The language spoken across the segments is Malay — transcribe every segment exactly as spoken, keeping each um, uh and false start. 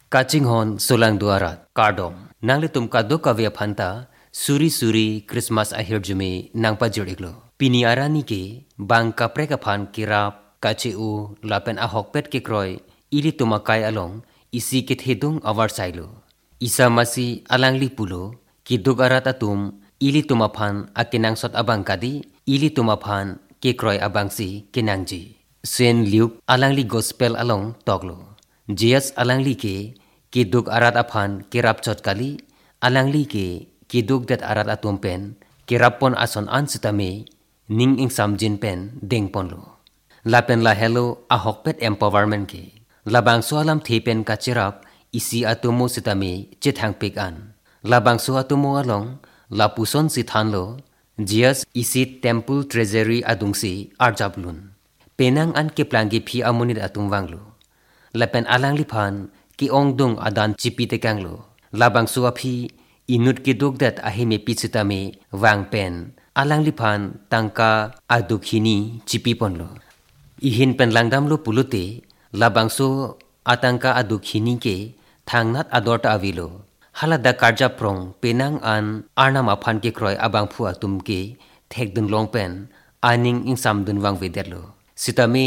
Kaching hon solang duarat kardom nangle tum ka do ka ve phanta suri suri Christmas ahir jume nang pa jodiklo pini arani ke bang ka pre ka phan kirap kache u lapen ahok pet ke kroi ili tumakai along isi ke thedung awar sailo isa masi alangli pulo ki dugarat atum ili tumaphan akinang sot abang kadi ili tumaphan ke kroi abangsi kinangji Saint Luke alangli gospel along toglo Jesus alangli ke kiduk arat aphan kirap chot kali alangli ke kiduk det arat atum pen kirapon ason ansitame ning ing samjin pen ding ponlo lapen la hello ahok pet empowerment ke labang soalam thepen ka chirap isi atumo sitame chithang pik an labang so atumo along lapuson si thanlo Jesus isi temple treasury adungsi arjablun penang an ke plangi phi amunit atum wanglo lapen alangli phan ki ongdung adan chipi te kanglo labang suaphi inut ki dogdat ahime pichitame wang pen alangli phan tangka adukhini chipi ponlo ihin pen langdam lo pulute labang so atangka adukhini ke thangnat adorta avilo halada karja prong penang an arnama phan ke kroi abang phu atum ke thekdun long pen aning insam dun wang vederlo sitame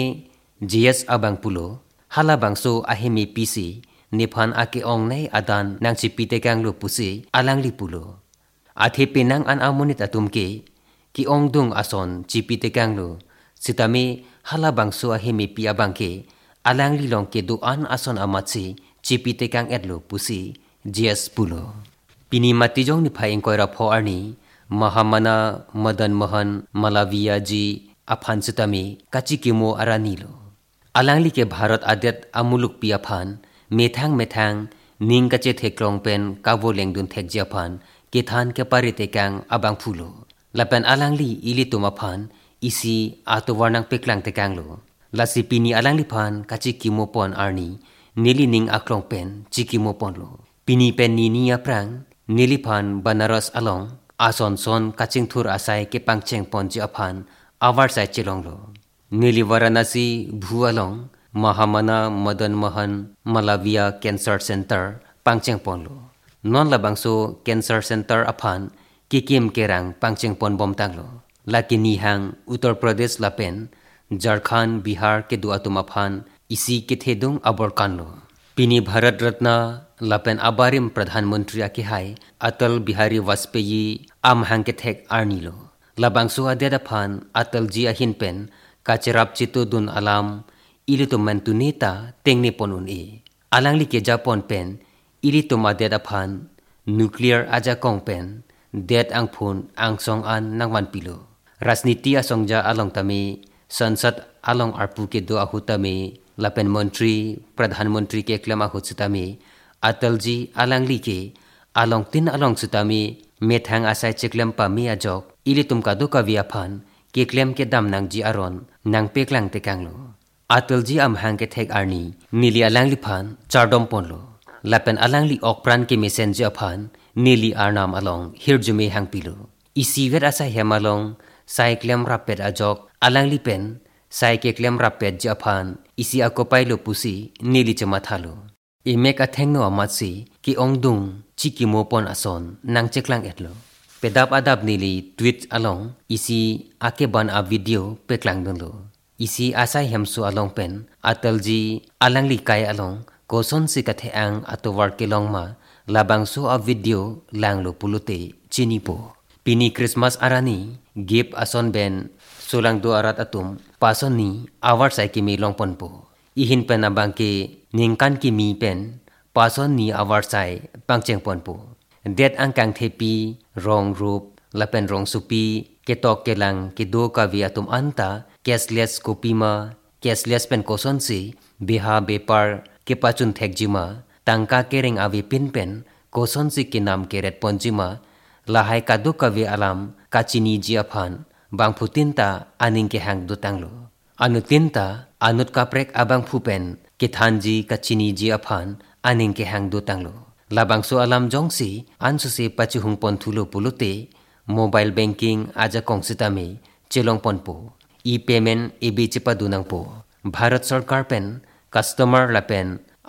gs abang pulo hala bangso ahimi pisi niphan ake ong nei adan nang chipite kanglo pusi alangli pulo athe penang an amunit atum ke ki ong dung ason chipite kanglo sitame hala bangso ahimi pi abangke alangli long ke du an ason amachi chipite kang etlo pusi gs pulo pini matijong ni phai koira pho arni mahamana madan mohan malavia ji afhan sitame kachikimo aranilo alangli ke bharat adet amuluk pia phan methang methang ning kache theklong pen kawo lengdun thek japhan ke than ke parite kang abang phulo lapen alangli ili tuma phan isi ato warnang peklang te kanglo lasi pini alangli phan kachi kimo pon arni nili ning aklong pen chikimo ponlo pini pen ni ni aprang nili phan banaras along ason son kaching thur asai ke pangcheng pon ji aphan awar sai chilonglo nili varanasi bhualong mahamana madan mohan malavia cancer center pangcheng ponlo non labangso cancer center aphan kikim kerang pangcheng pon bom tanglo lakini hang uttar pradesh lapen jharkhand bihar ke duatum aphan isi ke thedung abor kanlo pini bharat ratna lapen abarim pradhan mantri ake hai atal bihari vajpayee am hang ke thek arnilo labangso adeda phan atal ji ahin pen kachirap chitu dun alam ilito mantuneta tengni ponun e alangli ke japon pen ilito madeda phan nuclear aja kong pen det ang phun ang song an nangwan pilo rajniti asongja along tame sansad along arpu ke do ahutame lapen mantri pradhan mantri ke klama hutame atalji alangli ke along tin along sutame methang asai cheklem pa mi ajok ilitum ka do ka via phan ke klem ke dam nang ji aron nang peklang te kanglo atalji am hang ke thek arni nili alangli phan chardom ponlo lapen alangli okpran ke messenger phan nili arnam along hirjume hang pilo isi vet asa hemalong cyclem rapet ajok alangli pen cyclem rapet japhan isi akopai lo pusi nili chama thalo imek athengno amatsi ki ongdung chikimo pon ason nang cheklang etlo pedap adap nili tweet along isi ake ban a video peklang donlo isi asai hemsu along pen atalji alangli kai along koson si kathe ang atowar kelong ma labang so a video langlo pulute chinipo pini Christmas arani gip ason ben solang do arat atum pason ni awar sai ki mi long ponpo ihin pen abangke ningkan ki mi pen pason ni awar sai pangcheng ponpo det ang kang thepi rong rup lapen rong supi ketok kelang ke do ka vi atum anta cashless kopima cashless pen koson si beha bepar ke pachun thekjima tangka kereng avi pin pen koson si ke nam keret ponjima lahai ka do ka vi alam kachini ji aphan bang phutinta aning ke hang do tanglo anutinta anut kaprek abang phupen ke thanji kachini ji aphan aning ke hang do tanglo labang so alam jongsi ansu se pachi hung pon thulo pulute mobile banking aja kongsitame chelong ponpo e payment ebi chipa dunang po bharat sarkar pen customer lapen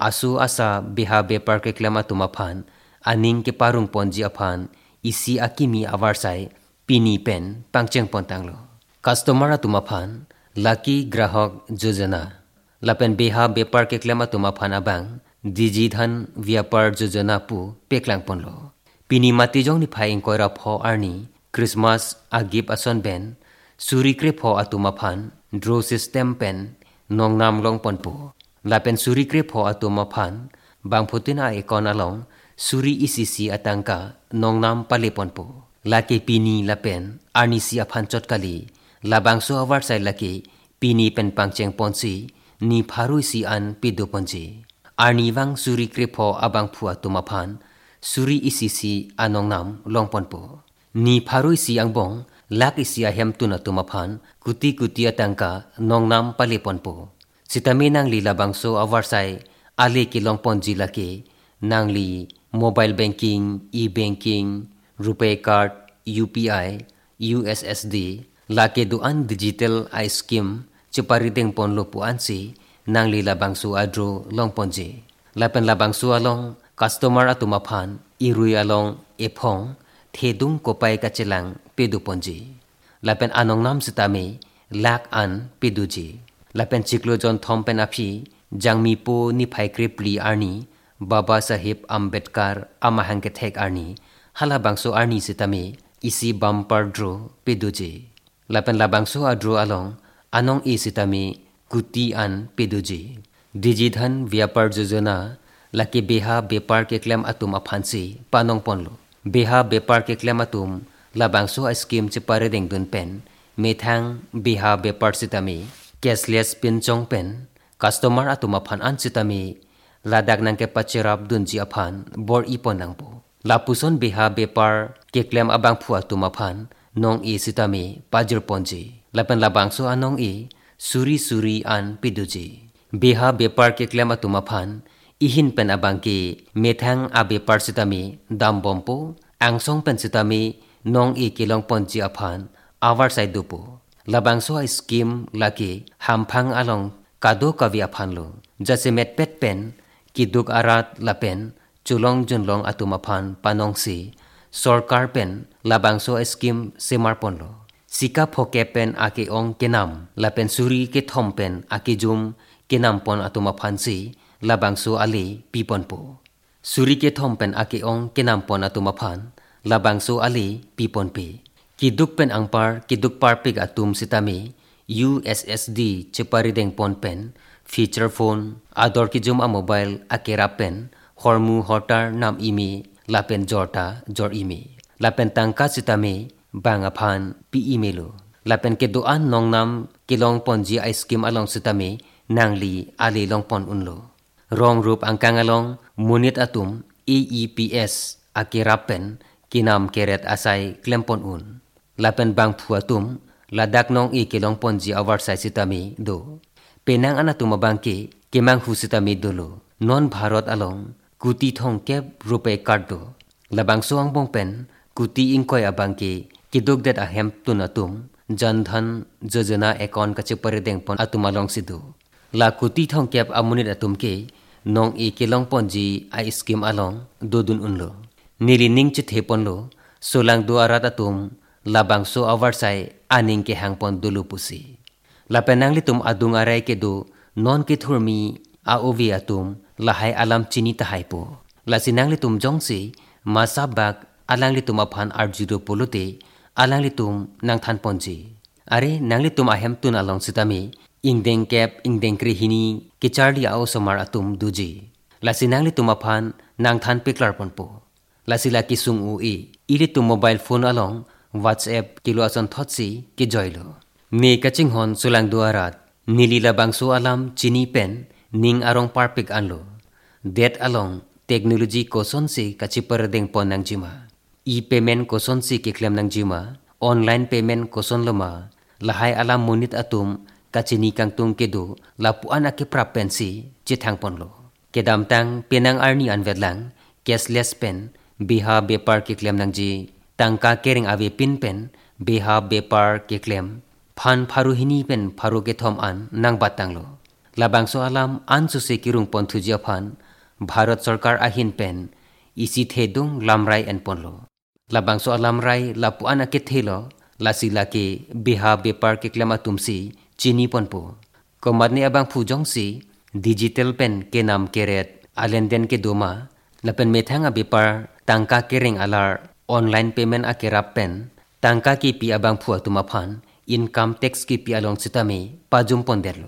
asu asa beha bepar ke klem atum aphan aning ke parung ponji aphan isi akimi avarsai pini pen pangcheng pontanglo customer atum aphan lucky grahak jojana lapen beha bepar ke klem atum aphan abang digi dhan vyapar jojana pu peklang ponlo pini mati jong ni phai koira pho arni Christmas agip ason ben suri kre pho atum aphan draw system pen nong nam long ponpo lapen suri kre pho atum aphan bang phutina ekon along suri isisi atangka nong nam pale ponpo lake pini lapen arni si aphan chot kali labang so awar sai lake pini pen pangcheng ponsi ni pharui si an pido ponji arni wang suri kre pho abang phu atum aphan suri isisi anong nam long ponpo ni pharui si angbong lak isi ahem tuna tumaphan kuti kuti atangka nong nam pale ponpo sitami nangli labangso awarsai ale kilong ponji lake nangli mobile banking e-banking rupee card U P I U S S D lake duan digital i scheme chuparideng ponlo puansi nangli labangso adro long ponji lapen labangso along customer atumaphan irui along ephong thedung kopai kachelang pedu ponji lapen anong nam sitame lak an peduji lapen chiklo jon thompen aphi jangmi po ni phai kripli arni baba sahib ambedkar amahang ke thek arni hala bangso arni sitame isi bumper draw peduji lapen labangso adro along anong e sitame kuti an peduji digidhan vyapar jojana laki beha bepar ke klem atum aphansi panong ponlo beha bepar ke klem atum labangso scheme chipare deng dun pen methang beha bepar sitami cashless pin chong pen customer atuma phan an sitami ladak nang ke pachirap dunji aphan bor ipon nang po lapuson beha bepar ke klem abang phu atuma phan nong e sitami pajir ponji lapan labangso anong e suri suri an piduji beha bepar ke klem atuma phan ihin pen abang ke methang abe par sitami dam bompo angsong pen sitami nong e kilong ponji aphan awar sai dupo labangso a scheme laki hamphang along kado kavi aphan lo jase met pet pen kiduk arat lapen chulong junlong atuma phan panong si sarkar pen labangso a scheme semar ponlo sika phoke pen ake ong kenam lapen suri ke thom pen ake jum kenam pon atuma phan si labangso ali piponpo suri ke thom pen ake ong kenam pon atuma phan labangso ali pipon pe kiduk pen angpar kiduk parpik atum sitami U S S D cheparideng pon pen feature phone ador ki jum a mobile akera pen hormu hotar nam imi lapen jorta jor imi lapen tangka sitami bang aphan pi imelo lapen ke doan nong nam kilong ponji ice scheme along sitami nangli ali long pon unlo rong rup angkang along munit atum A E P S akirapen kinam keret asai klempon un lapen bang phuatum ladak nong e kilong ponji awar sai sitami do penang anatum bangke kemang hu sitami dolo non bharat along kuti thong kep rupe card do labang soang bong pen kuti ingkoi abangke kiduk det ahem tunatum jan dhan jojana account kache paredeng pon atum along sidu la kuti thong kep amunit atum ke nong e kilong ponji ai scheme along dodun unlo nili ning che theponlo solang do arat atum labang so awar sai aning ke hangpon dulu pusi lapenang litum adung arai ke do non ke thurmi a ovi atum lahai alam chini tahai po lasinang litum jongsi masabak alang litum aphan arjudo polote alang litum nang than ponji are nang litum ahem tun along sitami ingdeng kep ingdeng krihini kichardi ao somar atum duji lasinang litum aphan nang than peklar ponpo lasila kisung u e ile tu mobile phone along whatsapp kilo ason thotsi ki joilo ne kaching hon sulang duarat nilila bangso alam chini pen ning arong parpik anlo that along technology koson se kachipar deng pon nang jima e payment koson se ke klem nang jima online payment koson lama lahai alam munit atum kachini kangtung kedo lapuan ake prapensi chithang ponlo kedam tang penang arni anvedlang cashless pen biha bepar ke klem nang ji tangka kering ave pin pen beha bepar ke klem phan pharuhini pen pharu ke thom an nang batanglo labang so alam an su se kirung pon thu japhan Bharat Sarkar ahin pen isi thedung lamrai en ponlo labang so alam rai lapu ana ke thelo lasila ke biha bepar ke klama tumsi chini ponpo komadni abang phu jongsi digital pen ke nam keret alenden ke doma lapen methanga bepar tangka kering alar online payment akerap pen tangka ki pi abang phu atumaphan income tax ki pi along sitame pajum ponderlo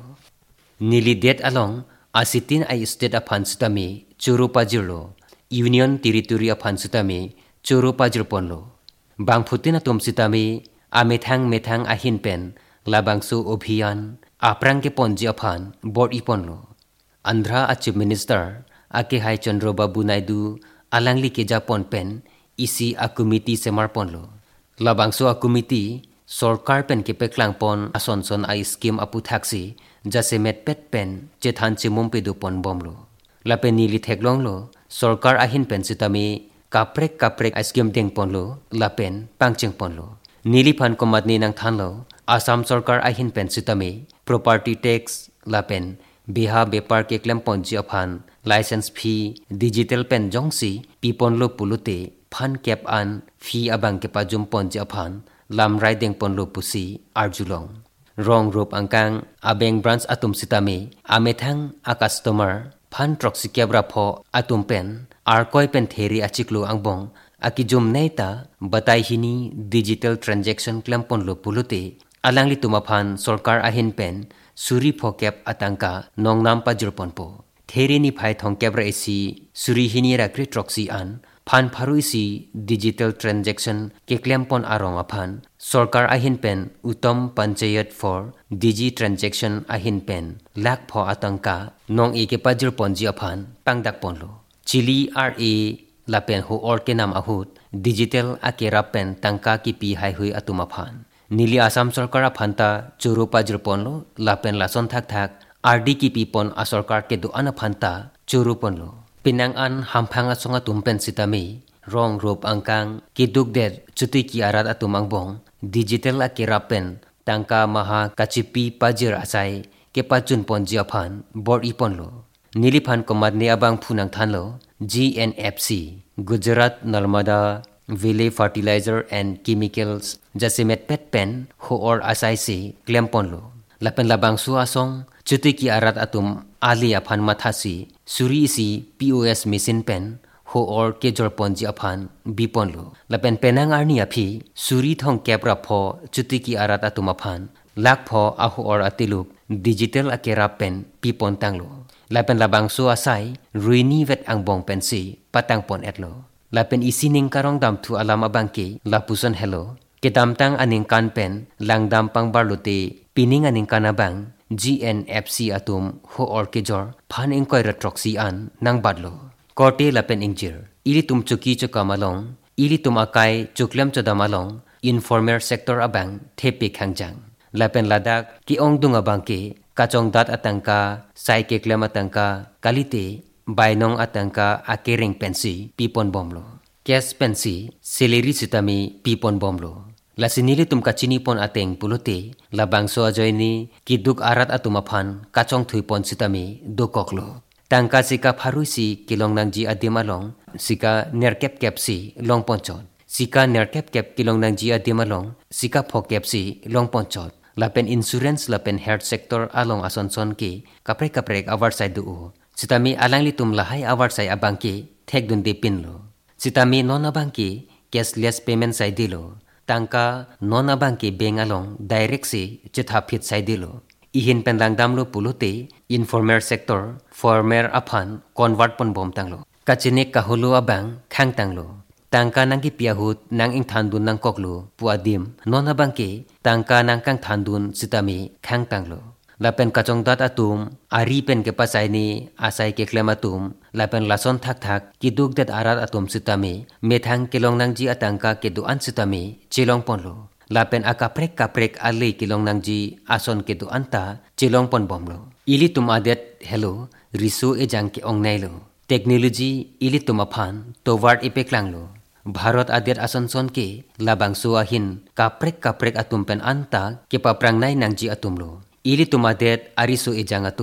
nili det along asitin ai state aphan sitame churu pajirlo union territory aphan sitame churu pajir ponlo bang phutina tum sitame amethang methang ahin pen labangsu obhiyan aprang ke ponji aphan board iponlo andhra chief minister ake hai Chandrababu Naidu alangli ke japon pen isi a committee semar ponlo labangsu a committee Sarkar pen ke peklang pon asonson ai scheme apu thaksi jase met pet pen chethan chimum pe du pon bomlo lapen nili theklonglo Sarkar ahin pen sitami kaprek kaprek scheme deng ponlo lapen pangcheng ponlo nili phan komatni nang thanlo Assam Sarkar ahin pen sitami property tax lapen biha bepar ke klem ponji aphan license fee digital pen jongsi piponlo pulute phan kep an fee abang ke pajum ponji aphan lam riding ponlo pusi arjulong rong rop angkang abeng branch atum sitami amethang a customer phan troxi kebra pho atum pen ar koi pen theri achiklo angbong akijum neita batai hini digital transaction claim ponlo pulute alangli tumaphan Sarkar ahin pen suri pho kep atangka nongnam pajur ponpo theri ni phai thong kebra esi suri hini ra kri troxi an phan pharu isi digital transaction ke claim pon arong aphan Sarkar ahin pen utom panchayat for digi transaction ahin pen lak pho atangka nong e ke pajur ponji aphan pangdak ponlo chili ra lapen ho or ke nam ahut digital akera pen tangka ki pi hai hui atuma phan nili Assam Sarkar aphanta churu pajur ponlo lapen lason thak thak rd ki pi pon a Sarkar ke du ana phanta churu ponlo pinang an hamphanga songa tumpen sitami rong rop angkang kiduk der chuti ki arat atumang bong digital akera pen tangka maha kachipi pajir asai ke pachun ponji aphan bor iponlo nili phan komadni abang phunang thanlo G N F C Gujarat Narmada Valley Fertilizer and Chemicals jasimet pet pen ho or asai se claim ponlo lapen labang su asong chuti ki arat atum ali aphan mathasi suri si P O S machine pen ho or ke jor ponji aphan biponlo lapen penang arni aphi suri thong kepra pho chuti ki arat atum aphan lak pho a ho or atiluk digital akera pen pipon tanglo lapen labang su asai ruini vet angbong pen si patang pon etlo lapen isining karong dam thu alama bangke lapuson hello kedam tang aning kan pen langdam pang barlote pining aning kanabang G N F C atum ho or ke jor phan ingkoi ratroxi an nang badlo korte lapen ingjir ili tum chuki chukamalong ili tum akai chuklem chodamalong informal sector abang thepe khangjang lapen ladak ki ongdung abangke kachong dat atangka sai ke klem atangka kalite bainong atangka akering pensi pipon bomlo cash pensi salary sitami pipon bomlo lasinili tum kachini pon ateng pulote labang so ajoini kiduk arat atumaphan kachong thui pon sitami dokoklo tangka sika pharuisi kilong nangji adimalong sika nerkep kepsi long ponchot sika nerkep kep kilong nangji adimalong sika phokepsi long ponchot lapen insurance lapen health sector along asonson ke kapre kapre awar sai du sitami alangli tum lahai awar sai abangke thek dun de pinlo sitami non abangke cashless payment sai dilo tangka non abangke beng along direct se chetha phit sai dilo ihin pendang damlo pulote informal sector former aphan convert pon bom tanglo kachine kahulu abang khang tanglo tangka nangki piahut nang ing thandun nang koklo puadim non abangke tangka nang kang thandun sitami khang tanglo lapen kachong dat atum ari pen ke pasai ni asai ke klematum lapen lason thak thak kiduk det arat atum sitami methang kilong nangji atangka ke du an sitami chilong ponlo lapen akaprek kaprek ali kilong nangji ason ke du anta chilong pon bomlo ili tum adet hello risu e jang ke ong nailo technology ili tum aphan toward ipeklanglo Bharat adet asonson ke labang suahin kaprek kaprek atum pen anta ke paprang nai nangji atumlo ili tumadet arisu ejang atum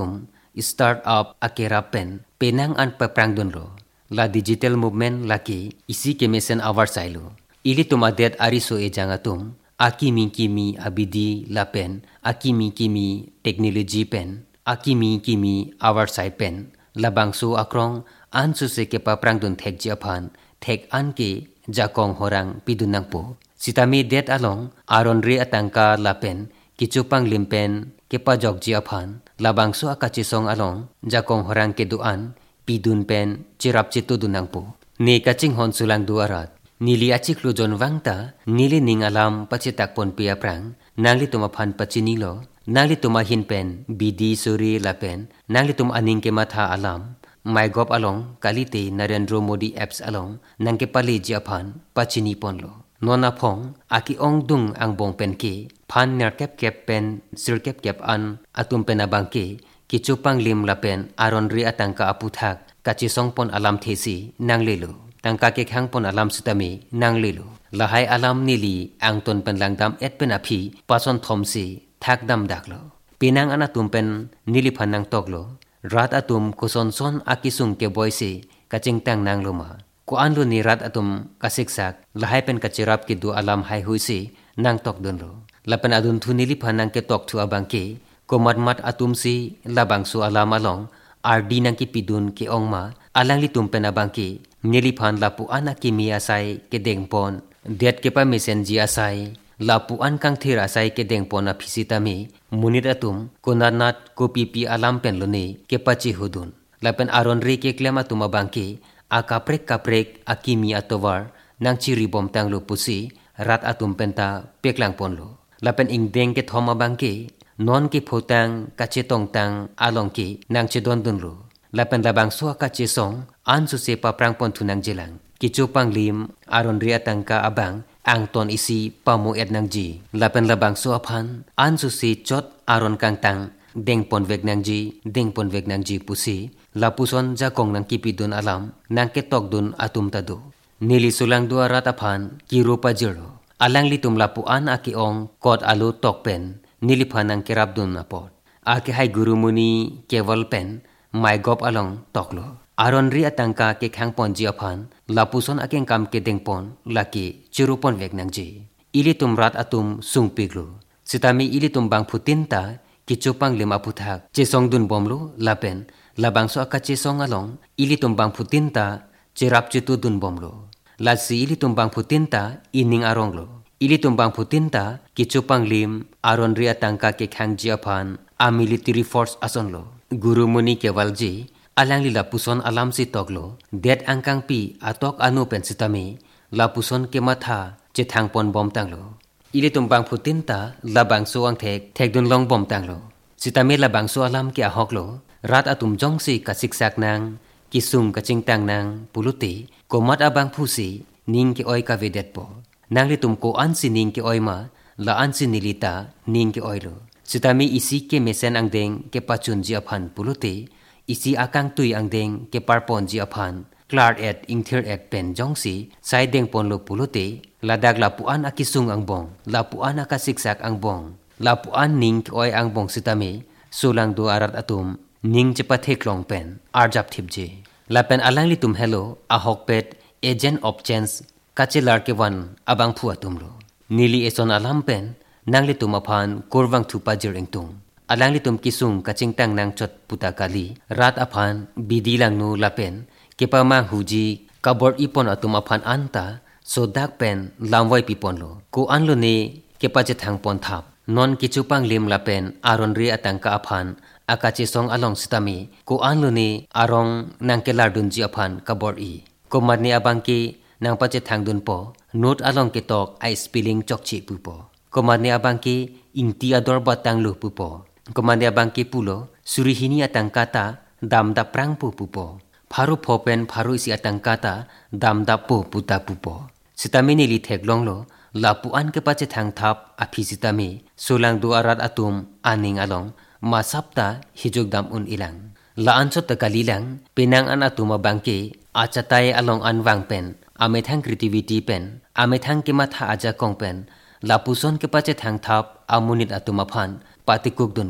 startup akera pen penang an paprang dun lo la digital movement laki isi ke mesen awar sailu ili tumadet ariso e jangatum akimi kimi abidi la pen akimi kimi technology pen akimi kimi awar sai pen labangsu akrong ansu se ke paprang dun thek japhan thek an ke jakong horang pidunang po sitami det along aron re atangka la pen kichupang limpen kepa jogji aphan labangso akachisong along jakong horang ke duan pidun pen chirap chitu dunangpo ne kaching hon sulang duarat nili achik lujon wangta nili ning alam pachitak pon pia prang nangli tuma phan pachini lo nangli tuma hin pen bidi suri lapen nangli tum aning ke matha alam mygop along kalite narendra modi apps along nangke pali ji aphan pachini pon lo nona phong aki ong dung ang bong pen ke phan ner kep kep pen sir kep kep an atum pen abang ke kichupang lim la pen aron ri atangka aputhak kachi song pon alam thesi nang lelo tangka ke khang pon alam sitami nang lelo lahai alam nili ang ton pen langdam et pen aphi pason thomsi thak dam daklo pinang ana tum pen nili phanang toklo rat atum kuson son akisung ke boise kaching tang nang loma ko anlu ni rat atum kasiksak lahai pen kachirap ki du alam hai huisi nang tok donlo lapen adun thunili phanang ke tok thu abang ke ko mat mat atum si labang su alam along rd nang ki pidun ke ongma alangli tum pen abang ke nili phan lapu ana ki mi asai ke dengpon det ke pa mesen ji asai lapu an kang thira asai ke dengpon a phisitami munit atum ko nanat ko pipi alam pen lone ke pachi hudun lapen aron re ke klema tuma bangke akaprek kaprek akimi atowar nang chiri bom tanglo pusi rat atum penta peklang ponlo lapen ingdeng ke thoma bangke non ke photang kachetong tang along ke nang chedon dunlo lapen labang so kachesong ansu se paprang pon thunang jelang kichupang lim aron ria tangka abang ang ton isi pamu et nang ji lapen labang so aphan ansu se chot aron kang tang deng pon vek nang ji deng pon vek nang ji pusi lapuson jakong nang kipidun alam nang ke tokdun atum tadu nili sulang dua rata phan ki rupa jero alang li tum lapu an aki ong kot alu tokpen nili phanang kerabdun apot aki hai guru muni keval pen my gop along toklo aron ri atangka ke khang pon ji aphan lapuson akeng kam ke dengpon laki chirupon vek nang ji ili tum rat atum sung piglo sitami ili tum bang phutinta kichupang lima puthak chesong dun bomlo lapen labangso akache song along ili tumbang putinta cherap chitu dun bomlo lasi ili tumbang putinta ining aronglo ili tumbang putinta kichupang lim aron ria tangka ke khang jiaphan a military force asonlo guru muni kevalji alang lila puson alam si toklo det angkang pi atok anu pensitami lapuson ke matha che thangpon bom tanglo ili tumbang putinta labangso ang thek thek dun long bom tanglo sitami labangso alam ke ahoklo rat atum jongsi kasiksak nang kisung kaching tang nang puluti komat abang phusi ning ke oi ka vedet po nang li tum ko ansi ning ke oi ma la ansi nilita ning ke oilo sitami isi ke mesen ang deng ke pachun ji aphan puluti isi akang tui ang deng ke parpon ji aphan clar et ingthir et pen jongsi sai deng pon lo puluti ladak lapuan akisung ang bong lapuan akasiksak ang bong lapuan ning ke oi ang bong sitami sulang du arat atum ning chepathek long pen arjap thipje lapen alang li tum hello ahok pet agent of change kachelar ke wan abang phu atumlo nili eson alam pen nangli tum aphan korwang thupa jiring tung alang li tum kisung kaching tang nang chot puta kali rat aphan bidi lang nu lapen kepa ma huji kabor ipon atum aphan anta sodak pen lamwai pipon lo ko anlo ne kepa che thang pon thap non kichupang lim lapen aron ri atangka aphan akache song along sitami ko anluni arong nangkelar dunji aphan kabor i ko marni abangki nang pache thangdun po not along ke tok ai spilling chokchi pupo ko marni abangki ingti ador batang lu pupo ko marni abangki pulo surihini atangkata damda prang pu pupo pharu phopen pharu isi atangkata damda pu puta pupo sitami ni li theklong lo lapuan ke pache thang thap aphisitami solang du arat atum aning along masapta hijog dam un ilang la ancho takalilang pinang an atuma bangke achatai along anwang pen amethang creativity pen amethang ke matha aja kong pen lapuson ke pache thang thap amunit atuma phan patikuk dunlo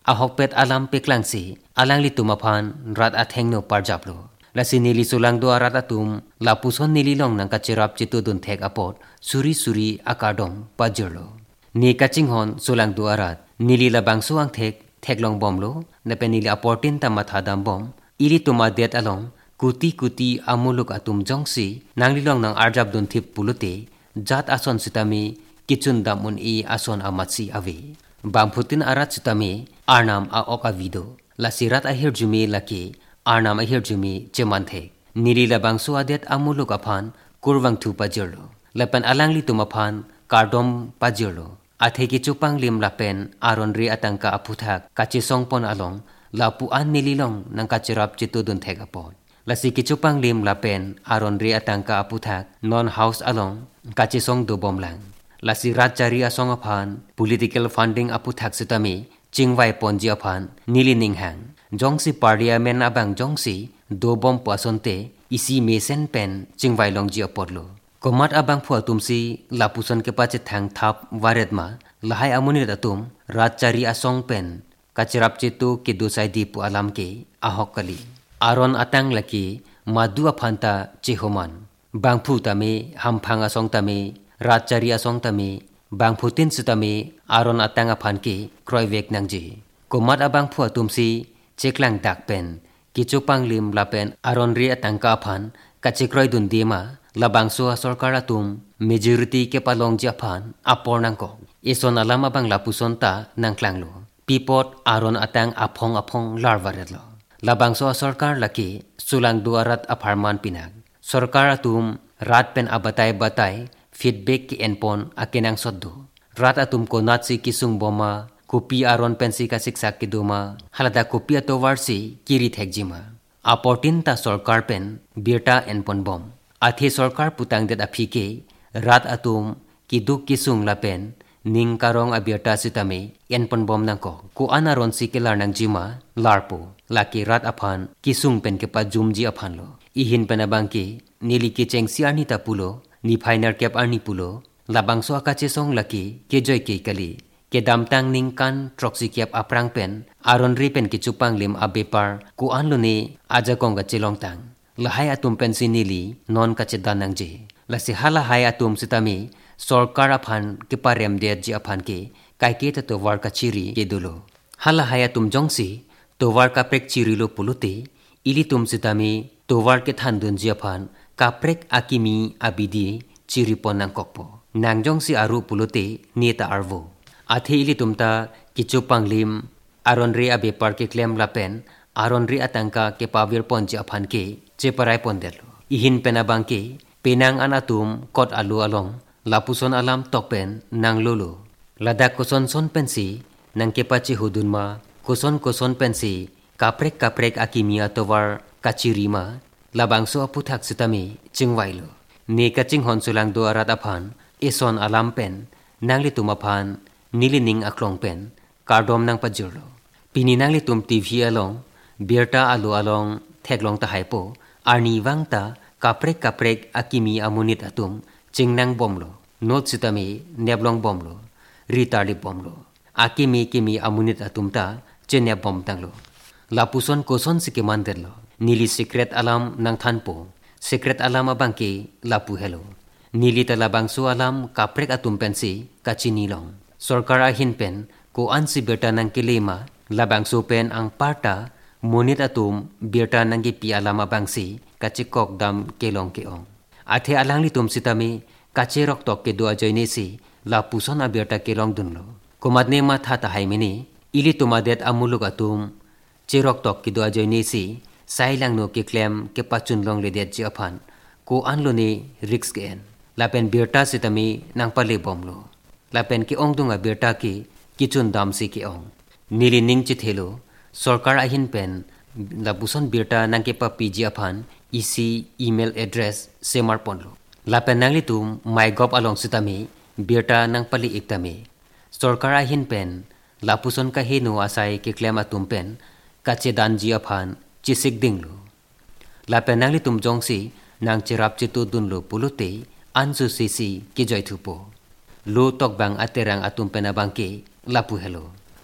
ahok pet alam peklang si alang li tumapan rat atheng no parjaplo lasi nili sulang do arat atum lapuson nili long nang kachirap chitu dun thek apot suri suri akadom pajirlo ni kaching hon sulang do arat nili labang suang thek theklong bomlo nape nili aportin tamatha dam bom ili tuma det along kuti kuti amuluk atum jongsi nanglilong nang arjab dun thip pulute jat ason sitami kichun damun i ason amatsi ave bamputin arat sitami arnam a okavido lasirat ahir jumi laki arnam ahir jumi chemanthe nili labang suadet amuluk aphan kurwang thu pajirlo lapan alangli tumaphan kardom pajirlo atheki chupang lim lapen aron ri atangka aputhak kachi songpon along lapu an nililong nang kachirap chitu dun thegapon lasi kichupang lim lapen aron ri atangka aputhak non house along kachi song do bomlang lasi ratchari asong aphan political funding aputhak sitami chingwai ponji aphan nili ninghang jongsi parliament abang jongsi do bom pasonte isi mesen pen chingwai longji apodlo komat abang phua tumsi lapuson ke pache thang thap waretma lahai amuni datum ratchari asong pen kachirap chitu ke dosai di pu alam ke ahokali aron atang laki madu aphanta chehoman bangphu tame hamphang asong tame ratchari asong tame bangphutin sitame aron atang aphan ke kroivek nangji komat abang phua tumsi cheklang dak pen kichupang lim lapen aron ri atangka aphan kachikroi dun dima labang so sarkar atum majority ke palong japhan apornangko ison alama bang lapuson ta nangklanglo pipot aron atang aphong aphong larvaretlo labang so sarkar laki sulang duarat apharman pinag sarkar atum rat pen abatai batai feedback ki enpon akenang soddo rat atum ko natsi kisung boma kopi aron pensi ka siksak ki duma halada kopi ato warsi kiri thekjima aportin ta sarkar pen birta enpon bom athe sarkar putang det aphike rat atum ki duk kisung lapen ning karong abirta sitame enpon bom nangko ku anaron sikelar nang jima larpo laki rat aphan kisung pen ke pa jumji aphan lo ihin penabang ki nili ki chengsi ani ta pulo ni final cap ani pulo labang so akache song laki ke joy ke kali ke damtang ning kan troxi cap aprang pen aron ri pen ki chupang lim abepar ku anlo ni aja konga chilong tang lahai atum pen sinili non kache danang je lasi hala hai atum sitami sarkar aphan ke parem de ji aphan ke kaike ta to war ka chiri ke dulo hala hai atum jongsi to war ka prek chiri lo pulute ili tum sitami to war ke than dun ji aphan ka prek akimi abidi chiri ponang kokpo nang jongsi aru pulute neta arvo athe ili tumta kichupang lim aron ri abe par ke claim lapen aron ri atangka ke pawir ponji aphan ke cheparai pondelo ihin penabang ke penang anatum kot alu along lapuson alam tokpen nang lolo ladak koson son pensi nang kepachi hudunma koson koson pensi kaprek kaprek akimia towar kachirima labangso aputhak sitami chingwailo ne kaching honsulang do arat aphan eson alam pen nangli tumaphan nilining aklong pen kardom nang pajurlo pini nangli tum tv along birta alu along theklong ta haipo arni wangta kaprek kaprek akimi amunit atum chingnang bomlo not sitami neblong bomlo ritali bomlo akimi kimi amunit atumta chenya bom tanglo lapuson koson sike manderlo nili secret alam nang thanpo secret alam abangke lapu hello nili talabang su alam kaprek atum pensi kachinilong sarkar ahin pen ko ansi beta nang kelema labang su pen ang parta monit atum beta nang gi pi alam abangsi kachikok dam kelong keong athe alangli tum sitami kacherok tok ke do ajoine si lapuson abeta kelong dunlo komatne ma tha ta haimini ili tumadet amuluk atum cherok tok ke do ajoine si sailang no ke claim ke pachun long le det ji aphan ko anlo ni risk en lapen beta sitami nang pale bomlo lapen ke ongdunga beta ki kichun dam si ke ong nili ning chi thelo sarkar ahin pen lapuson beta nang ke pa pg aphan isi email address semar ponlo lapen nangli tum mygov along sitami beta nang pali iktami sarkar ahin pen lapuson ka henu asai ke claim atum pen kache dan ji aphan chisik dinglo lapen nangli tum jongsi nang chirap chitu dunlo pulute ansu sisi ke joy thupo lo tok bang aterang atum pena bangke lapu hello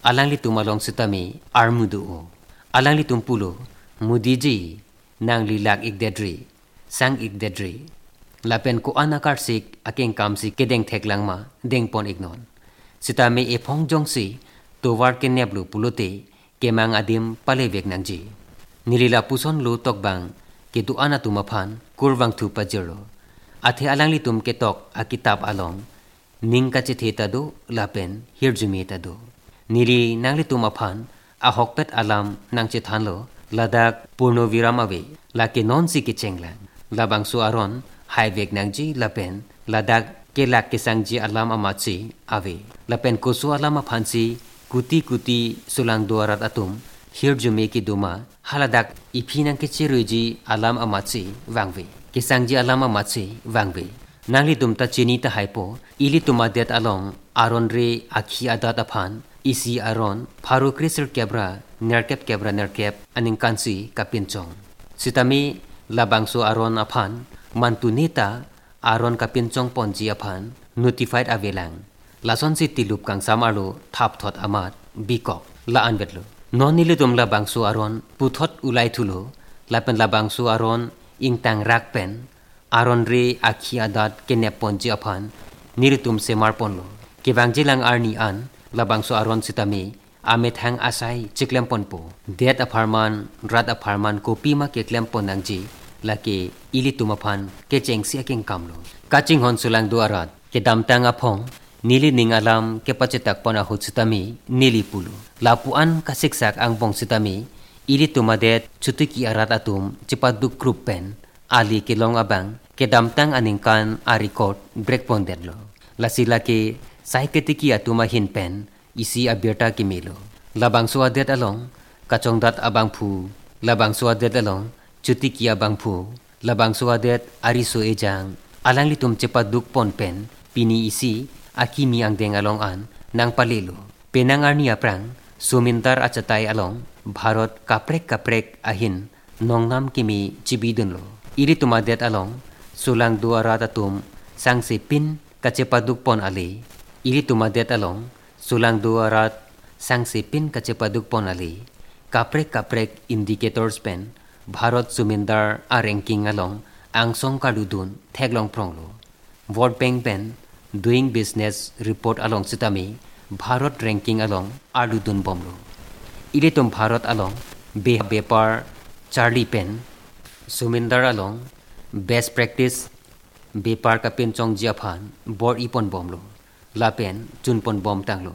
alang li tumalong sitami armudu alang li tumpulo mudiji nang li lak ikdedri sang ikdedri lapen ko anakarsik aking kamsi kedeng theklang ma dengpon ignon sitami ephong jongsi towar keneblu pulote kemang adim palebek nangji nilila puson lo tokbang ketu ana tumaphan kurwang thu pajero athe alang li tum ketok akitab along ning kache theta do lapen hirjumi ta do nili nangli tumaphan ahokpet alam nangche thanlo ladak purno viram ave lake non si ki chenglang labang su aron haivek nangji lapen ladak kelak kesangji alam amachi ave lapen kosu alam aphansi kuti kuti sulang duarat atum hirjume ki duma haladak iphinang ke cheruji alam amachi wangve kesangji alam amachi wangve nangli dumta chini ta haipo ili tumadet along aron re akhi adat aphan isi aron pharu krisr kebra nerkep kebra nerkep aning kansi kapinchong sitami labangso aron aphan mantunita aron kapinchong ponji aphan notified avelang lason si tilup kang samalo thap thot amat bikok la anbetlo nonile dum labangso aron puthot ulai thulo lapen labangso aron ingtang rakpen aron re akhi adat kenep ponji aphan niritum semar ponlo kebangjilang arni an labangso aron sitami amet hang asai chiklem ponpo det aparman rat aparman kopi ma keklem ponangji lake ili tumaphan ke chengsi aking kamlo kaching hon sulang duarat ke damtang aphong nili ningalam ke pachetak pona hutsitami nili pulu lapuan kasiksak ang bong sitami ili tumadet chutiki arat atum chipaduk group pen ali kilong abang ke damtang aningkan a record break ponderlo lasila ke saiketiki atuma hin pen isi abirta kimilo labang suadet along kachongdat abang phu labang suadet along chutiki abang phu labang suadet ariso ejang alang litum cepaduk pon pen pini isi akimi ang deng along an nang palelo penang arni aprang sumintar achatai along bharat kaprek kaprek ahin nongnam kimi chibidunlo iri tumadet along sulang duara tatum sangse pin kacepaduk pon ali iri tumadet along sulang duarat sangse pin kacepaduk pon ali kaprek kaprek indicators pen bharat sumindar a ranking along ang song kadudun theglong pronglo World Bank pen doing business report along sitami bharat ranking along adudun bomlo iri tum bharat along be bepar charlie pen sumindar along best practice bepar ka pen chong jiaphan bor ipon bomlo lapen chunpon bom tanglo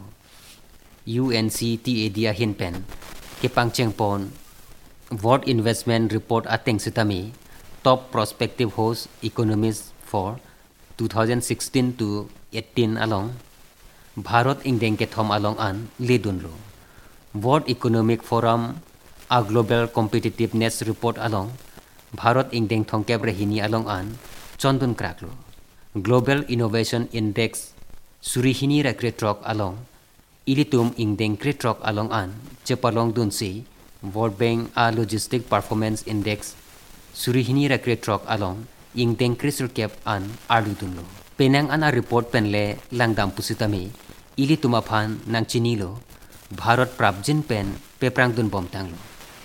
U N C T A dia hin pen ke pangcheng pon World Investment Report ateng sitami top prospective host economists for twenty sixteen to eighteen along Bharat ingdeng ke thom along an ledunlo World Economic Forum a global competitiveness report along Bharat ingdeng thongkep rehini along an chondun kraklo Global Innovation Index surihini rekretrok along ilitum ingdeng kretrok along an chepalong dunsi World Bank a Logistic Performance Index surihini rekretrok along ingdeng krisur kep an arludunlo penang an a report penle langdam pusitami ili tumaphan nang chinilo bharat prabjin pen peprang dun bom tanglo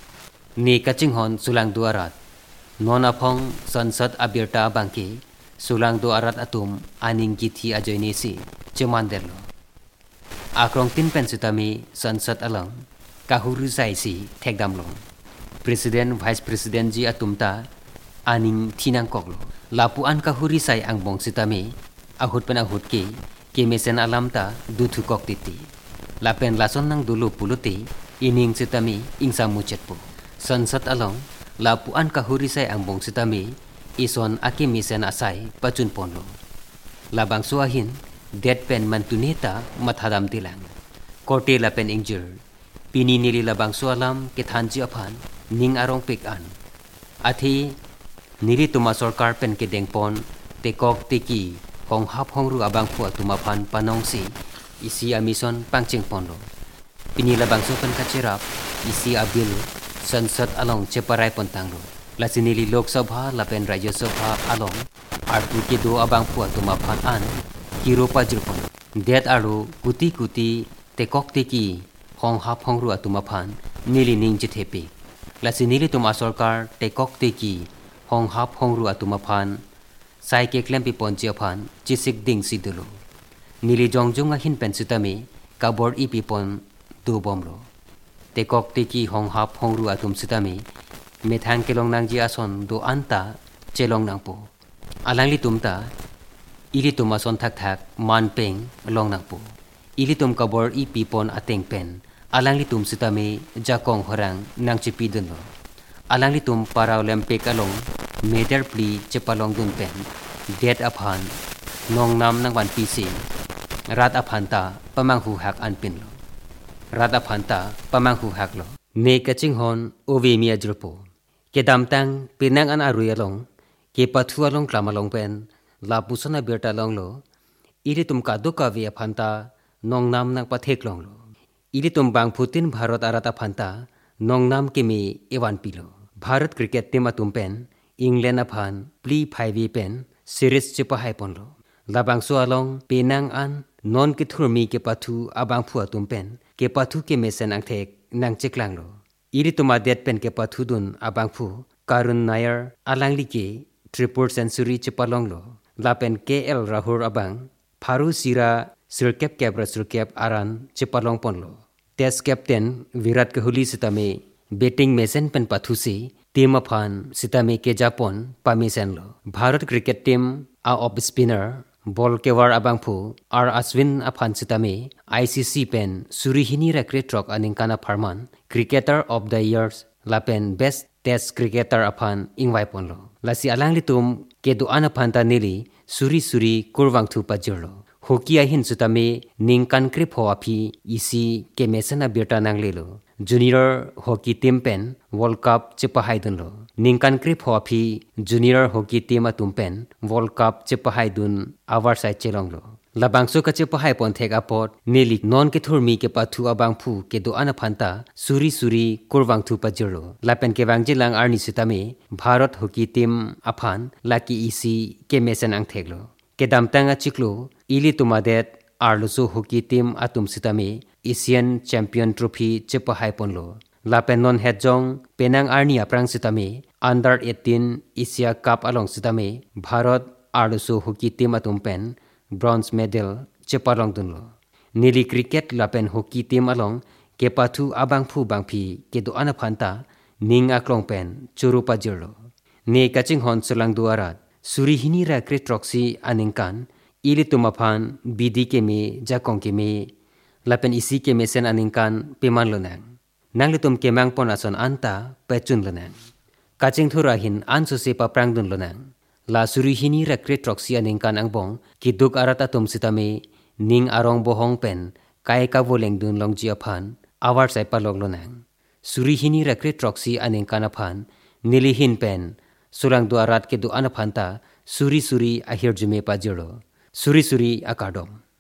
ni kaching hon sulang duarat non aphong sansad abirta bangki sulang duarat atum aning githi ajoini si chemanderlo akrong tin pen sitami sansad alang kahuru sai si thekdamlo president vice president ji atumta aning thinang koklo lapuan kahuri sai ang bong sitami ahut pen ahut ke kemesen alamta duthu kok titi lapen lason nang dulu puluti ining sitami ingsa muchetpo sansat along lapuan kahuri sai ang bong sitami ison akimisen asai pachun ponlo labang suahin dead pen mantuneta mathadam tilang korte lapen injured pini nili labang sualam ke thanji aphan ning arong pik an athi niri tuma sarkar pen ke dengpon tekok teki hong hap hong ru abang pu tuma phan panongsi isi amison pangching ponlo pini labang so pen kachirap isi abil sansad along cheparai pontanglo lasinili lok sabha lapen rajya sabha along artu ke do abang pu tuma phan an kiro pajrupon det aru kuti kuti tekok teki hong hap hong ru atuma phan nili ning jithepi lasi nili tum asorkar te kok te ki hong hap hong ru atuma phan sai ke klempi ponji phan chisik ding sidulu nili jongjunga hin pen sitami kabor ipi pon tu bomlo te kok te ki hong hap hong ru atum sitami methang kelong nang ji ason do anta chelong nang po alangli tumta ili tuma son thak thak man peng long nang po ili tum kabor ipi pon ateng pen alangli tum sitami jakong horang nang chipi dunlo alangli tum para olympic along medal pli chepalong dun pen det aphan nong nam nang wan pi si rat aphanta pamang hu hak an pin lo rat aphanta pamang hu hak lo ne kaching hon ovi mi ajrupo ke damtang pinang an aruyalong ke pathualong klamalong pen la pusana berta long lo ili tum ka duka vi aphanta nong nam nang pathek long lo ili tum bang putin bharat arat aphanta nong nam ke mi ewan pilo bharat cricket team atum pen england aphan pli five pen series chipa hai ponlo labang so along penang an non ki thurmi ke pathu abang phu atum pen ke pathu ke mesen ang thek nang cheklang lo ili tuma det pen ke pathu dun abang phu karun nair alangli ke triple century chipa long lo lapen kl rahul abang pharu sira sirkep kebra sirkep aran chipa long ponlo test captain virat kohli sitame betting mesen pen pathu si team aphan sitame ke japon pamisen lo bharat cricket team a off spinner ball kewar abangphu ar aswin aphan sitame icc pen surihini ra kretrok aninkana pharman cricketer of the years lapen best test cricketer aphan ingwai ponlo lasi alangli tum ke do ana phanta nili suri suri kurwang thu pajirlo hoki a hin sitame ningkan kri phoapi isi ke mesana beta nanglelo junior hockey team pen world cup chipa haidun lo ningkan kri phoapi junior hockey team atum pen world cup chipa haidun awar sai chelong lo labangso ka chipa hai pon thek apot neli non ke thurmi ke pathu abang phu ke do ana phanta suri suri kurwang thu pajiro lapen ke wangjilang arni sitame bharat hockey team aphan laki isi ke mesen ang theklo ke damtanga chiklo ili tumadet arluso hockey team atum sitame asian champion trophy chipa hai ponlo lapen non hejong penang arni aprang sitame under eighteen asia cup along sitame bharat arluso hockey team atum pen bronze medal chipa long dunlo nili cricket lapen hockey team along ke pathu abang phu bangphi ke do ana phanta ning aklong pen churu pajirlo ne kaching hon sulang duarat suri hini ra kretroxi aningkan ili tumaphan bidi ke me jakong ke me lapen isi ke mesen aningkan peman lonang nanglutum ke mangpon ason anta pechun lonang kaching thura hin ansu se paprang dun lonang la suri hini ra kretroxi aningkan angbong ki duk arata tum sitame ning arong bohong pen kai ka voleng dun longji aphan awar sai palok lonang suri hini ra kretroxi aningkan aphan nili hin pen surang du arat ke du anaphanta suri suri ahir jume pajiro suri suri akadom